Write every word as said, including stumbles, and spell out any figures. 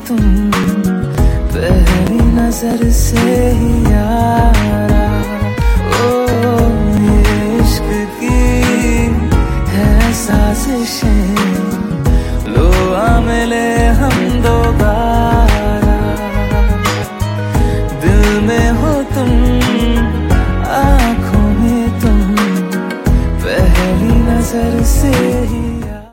तुम पहली नजर से ही यारा। ओ ये इश्क की है साजिशें, लो आ मिले हम दोबारा। दिल में हो तुम, आँखों में तुम, पहली नजर से